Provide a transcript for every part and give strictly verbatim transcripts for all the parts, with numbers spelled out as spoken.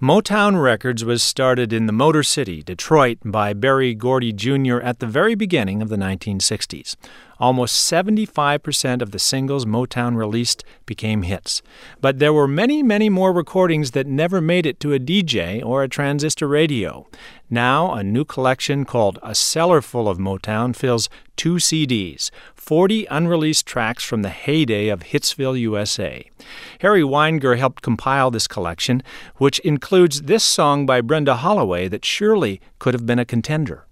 Motown Records was started in the Motor City, Detroit, by Berry Gordy Junior at the very beginning of the nineteen sixties. Almost seventy-five percent of the singles Motown released became hits. But there were many, many more recordings that never made it to a D J or a transistor radio. Now, a new collection called A Cellar Full of Motown fills two C Ds, forty unreleased tracks from the heyday of Hitsville, U S A. Harry Weinger helped compile this collection, which includes this song by Brenda Holloway that surely could have been a contender.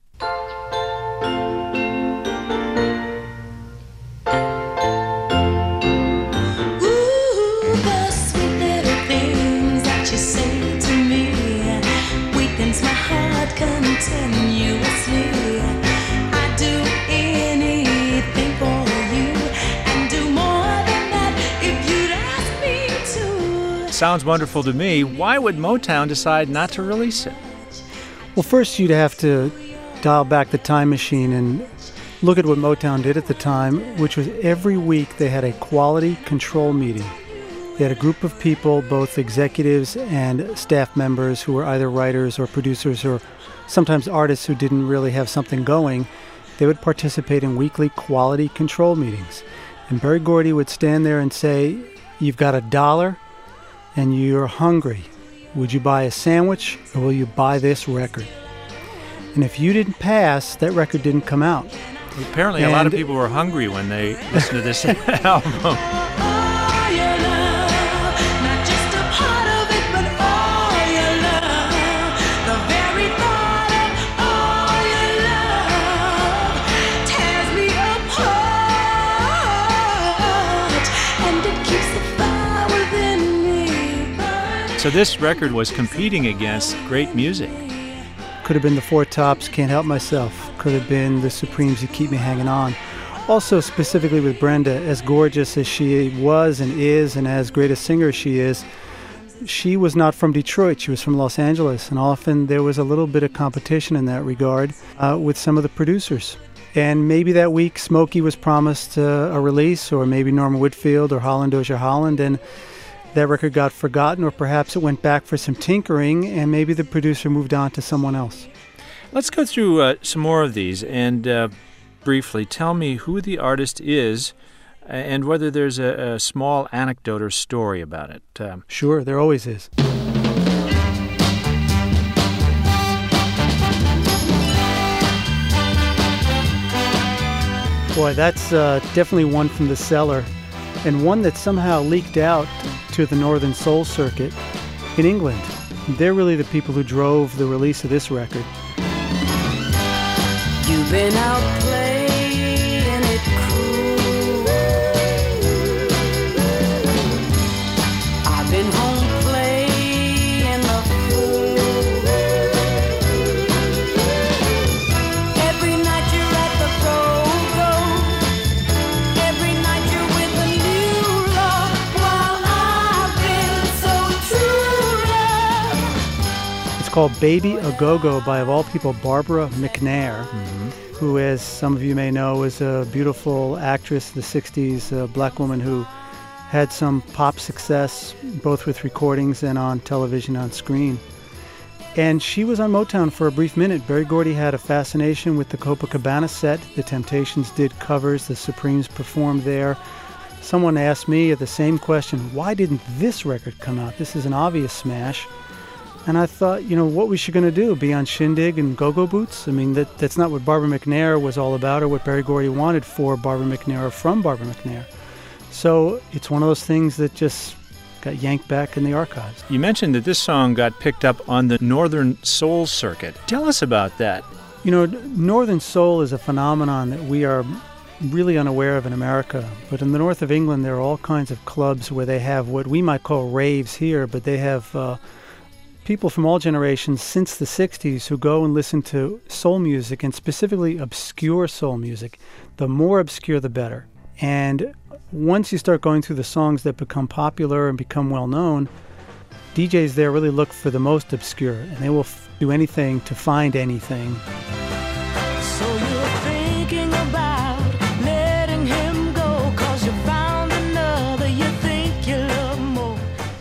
Continuously, I'd do anything for you and do more than that if you'd ask me to. Sounds wonderful to me. Why would Motown decide not to release it? Well, first you'd have to dial back the time machine and look at what Motown did at the time, which was every week they had a quality control meeting. They had a group of people, both executives and staff members, who were either writers or producers or sometimes artists who didn't really have something going. They would participate in weekly quality control meetings. And Berry Gordy would stand there and say, "You've got a dollar and you're hungry. Would you buy a sandwich or will you buy this record?" And if you didn't pass, that record didn't come out. Apparently and a lot of people were hungry when they listened to this album. So this record was competing against great music. Could have been the Four Tops, Can't Help Myself. Could have been the Supremes, You Keep Me Hanging On. Also, specifically with Brenda, as gorgeous as she was and is, and as great a singer as she is, she was not from Detroit. She was from Los Angeles, and often there was a little bit of competition in that regard uh, with some of the producers. And maybe that week Smokey was promised uh, a release, or maybe Norman Whitfield or Holland Dozier Holland, and that record got forgotten, or perhaps it went back for some tinkering, and maybe the producer moved on to someone else. Let's go through uh, some more of these, and uh, briefly tell me who the artist is and whether there's a, a small anecdote or story about it. Um, sure, there always is. Boy, that's uh, definitely one from the cellar, and one that somehow leaked out to the Northern Soul Circuit in England. They're really the people who drove the release of this record. You've been out playing it cool. I've been home playing the fool. Every night you're at the go-go. Every night you're with a new love, while I've been so true love. It's called Baby A Go-Go by, of all people, Barbara McNair, mm-hmm. who, as some of you may know, was a beautiful actress of the sixties, a black woman who had some pop success, both with recordings and on television, on screen. And she was on Motown for a brief minute. Berry Gordy had a fascination with the Copacabana set. The Temptations did covers. The Supremes performed there. Someone asked me the same question, why didn't this record come out? This is an obvious smash. And I thought, you know, what was she going to do? Be on Shindig and Go-Go Boots? I mean, that that's not what Barbara McNair was all about, or what Berry Gordy wanted for Barbara McNair or from Barbara McNair. So it's one of those things that just got yanked back in the archives. You mentioned that this song got picked up on the Northern Soul Circuit. Tell us about that. You know, Northern Soul is a phenomenon that we are really unaware of in America. But in the north of England, there are all kinds of clubs where they have what we might call raves here, but they have uh, people from all generations since the sixties who go and listen to soul music, and specifically obscure soul music. The more obscure, the better. And once you start going through the songs that become popular and become well-known, D Js there really look for the most obscure, and they will f- do anything to find anything. So you're thinking about letting him go, 'cause you found another you think you love more.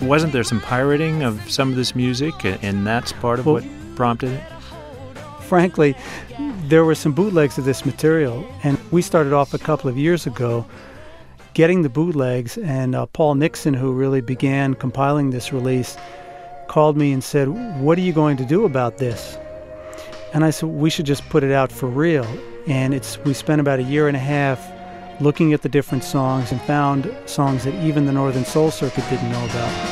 wasn't there some pirating of some of this music, and that's part of Well, what prompted it? Frankly, there were some bootlegs of this material, and we started off a couple of years ago getting the bootlegs, and uh, Paul Nixon, who really began compiling this release, called me and said, "What are you going to do about this?" And I said, "We should just put it out for real." And it's we spent about a year and a half looking at the different songs and found songs that even the Northern Soul Circuit didn't know about.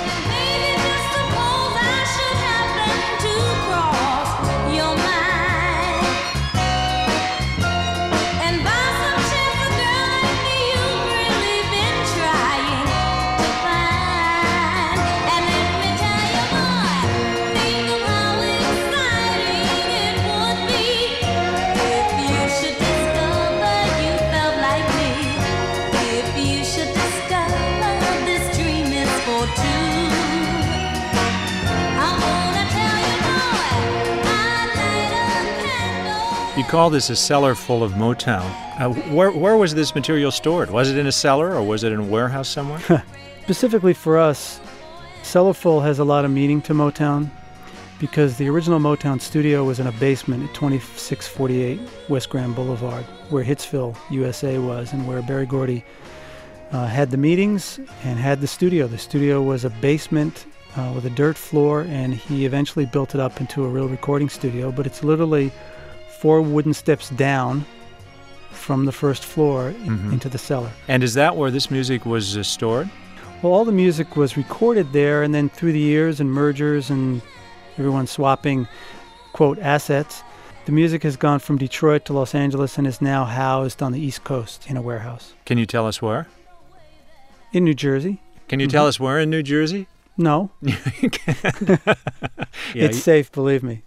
You call this a cellar full of Motown. Uh, where, where was this material stored? Was it in a cellar or was it in a warehouse somewhere? Specifically for us, Cellarful has a lot of meaning to Motown because the original Motown studio was in a basement at twenty-six forty-eight West Grand Boulevard, where Hitsville, U S A was, and where Berry Gordy uh, had the meetings and had the studio. The studio was a basement uh, with a dirt floor, and he eventually built it up into a real recording studio, but it's literally four wooden steps down from the first floor in, mm-hmm. into the cellar. And is that where this music was uh, stored? Well, all the music was recorded there, and then through the years and mergers and everyone swapping, quote, assets, the music has gone from Detroit to Los Angeles and is now housed on the East Coast in a warehouse. Can you tell us where? In New Jersey. Can you mm-hmm. tell us where in New Jersey? No. yeah, it's you- safe, believe me.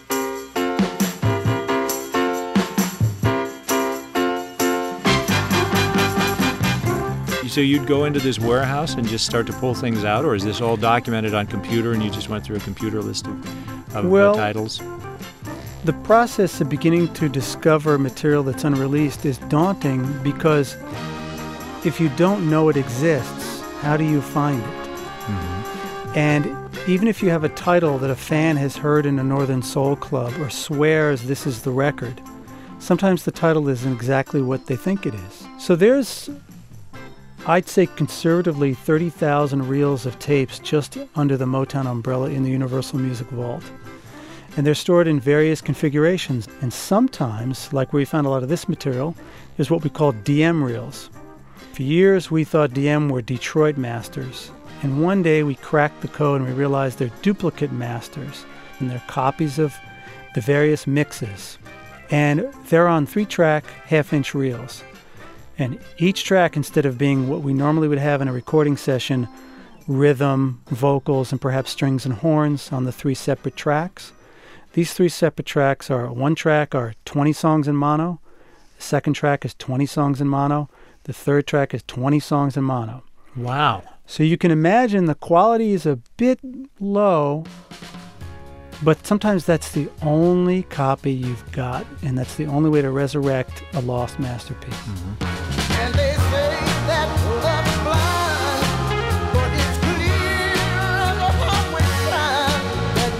So you'd go into this warehouse and just start to pull things out, or is this all documented on computer and you just went through a computer list of, of well, uh, titles? The process of beginning to discover material that's unreleased is daunting because if you don't know it exists, how do you find it? Mm-hmm. And even if you have a title that a fan has heard in a Northern Soul Club or swears this is the record, sometimes the title isn't exactly what they think it is. So there's, I'd say conservatively, thirty thousand reels of tapes just under the Motown umbrella in the Universal Music Vault. And they're stored in various configurations. And sometimes, like where we found a lot of this material, there's what we call D M reels. For years, we thought D M were Detroit masters. And one day, we cracked the code and we realized they're duplicate masters. And they're copies of the various mixes. And they're on three-track, half-inch reels. And each track, instead of being what we normally would have in a recording session, rhythm, vocals, and perhaps strings and horns on the three separate tracks, these three separate tracks are, one track are twenty songs in mono, the second track is twenty songs in mono, the third track is twenty songs in mono. Wow. So you can imagine the quality is a bit low, but sometimes that's the only copy you've got, and that's the only way to resurrect a lost masterpiece. Mm-hmm. And they say that love is blind, but it's clear upon which time that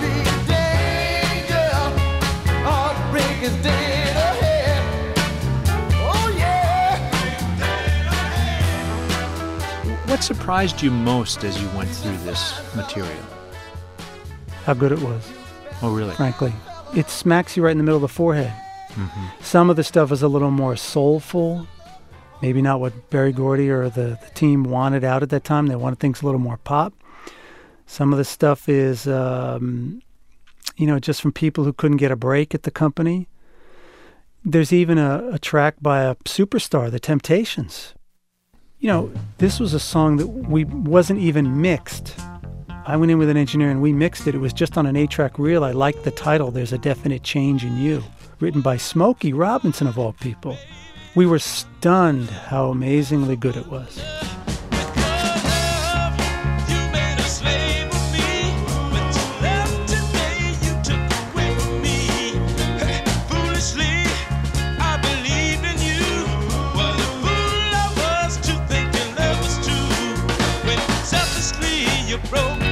the danger, heartbreak is dead ahead. Oh yeah. What surprised you most as you went through this material? How good it was, Oh, really? frankly. It smacks you right in the middle of the forehead. Mm-hmm. Some of the stuff is a little more soulful, maybe not what Berry Gordy or the, the team wanted out at that time. They wanted things a little more pop. Some of the stuff is, um, you know, just from people who couldn't get a break at the company. There's even a, a track by a superstar, The Temptations. You know, this was a song that we wasn't even mixed. I went in with an engineer and we mixed it. It was just on an eight-track reel. I liked the title, There's a Definite Change in You, written by Smokey Robinson, of all people. We were stunned how amazingly good it was. Broke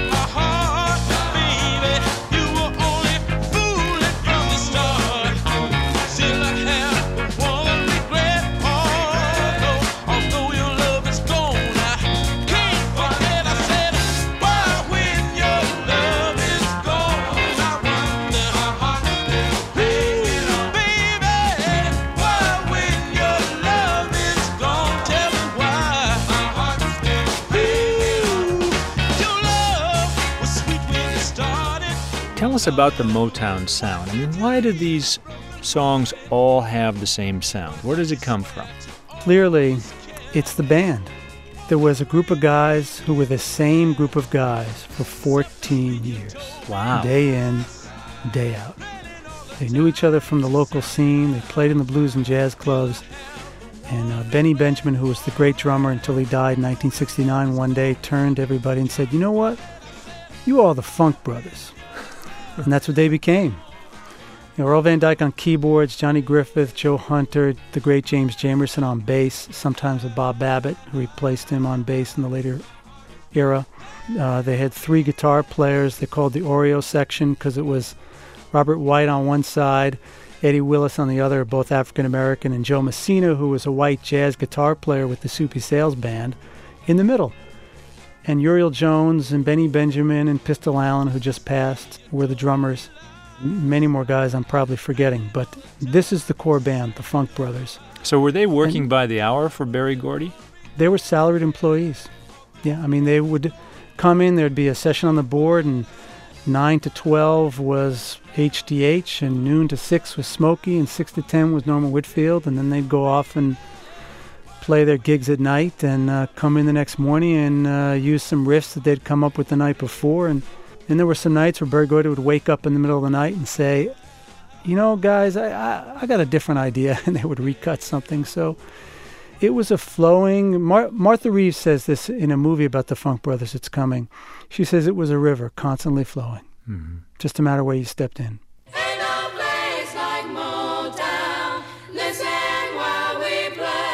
Tell us about the Motown sound. I mean, why do these songs all have the same sound? Where does it come from? Clearly, it's the band. There was a group of guys who were the same group of guys for fourteen years. Wow. Day in, day out. They knew each other from the local scene. They played in the blues and jazz clubs. And uh, Benny Benjamin, who was the great drummer until he died in nineteen sixty-nine, one day turned to everybody and said, "You know what? You are the Funk Brothers." And that's what they became. You know, Earl Van Dyke on keyboards, Johnny Griffith, Joe Hunter, the great James Jamerson on bass, sometimes with Bob Babbitt, who replaced him on bass in the later era. Uh, they had three guitar players. They called the Oreo section because it was Robert White on one side, Eddie Willis on the other, both African-American, and Joe Messina, who was a white jazz guitar player with the Soupy Sales Band, in the middle. And Uriel Jones and Benny Benjamin and Pistol Allen, who just passed, were the drummers. Many more guys I'm probably forgetting, but this is the core band, the Funk Brothers. So were they working And by the hour for Berry Gordy? they were salaried employees. Yeah, I mean, they would come in, there'd be a session on the board, and nine to twelve was H D H, and noon to six was Smokey, and six to ten was Norman Whitfield, and then they'd go off and play their gigs at night and uh, come in the next morning and uh, use some riffs that they'd come up with the night before. And And there were some nights where Berry Gordy would wake up in the middle of the night and say, "You know, guys, I, I, I got a different idea," and they would recut something. So it was a flowing... Mar- Martha Reeves says this in a movie about the Funk Brothers, It's Coming. She says it was a river constantly flowing. Mm-hmm. Just a matter where you stepped in. Ain't no place like Motown. Listen while we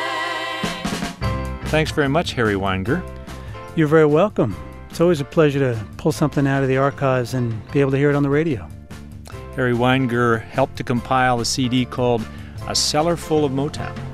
play. Thanks very much, Harry Weinger. You're very welcome. It's always a pleasure to pull something out of the archives and be able to hear it on the radio. Harry Weinger helped to compile a C D called A Cellar Full of Motown.